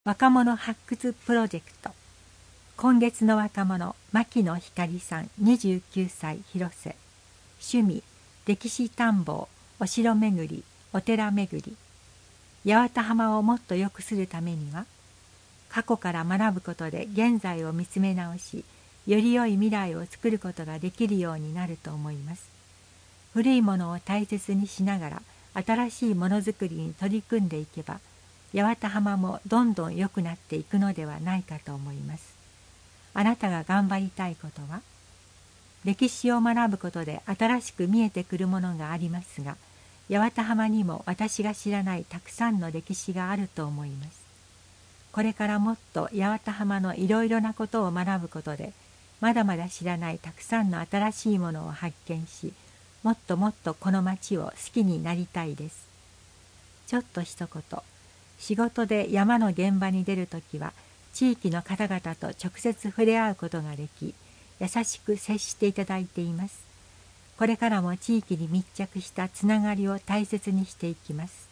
若者発掘プロジェクト。今月の若者、牧野ひかりさん29歳広瀬。趣味、歴史探訪、お城巡り、お寺巡り。八幡浜をもっと良くするためには、過去から学ぶことで現在を見つめ直し、より良い未来を作ることができるようになると思います。古いものを大切にしながら新しいものづくりに取り組んでいけば、八幡浜もどんどん良くなっていくのではないかと思います。あなたが頑張りたいことは？歴史を学ぶことで新しく見えてくるものがありますが、八幡浜にも私が知らないたくさんの歴史があると思います。これからもっと八幡浜のいろいろなことを学ぶことで、まだまだ知らないたくさんの新しいものを発見し、もっともっとこの町を好きになりたいです。ちょっと一言。仕事で山の現場に出るときは、地域の方々と直接触れ合うことができ、優しく接していただいています。これからも地域に密着したつながりを大切にしていきます。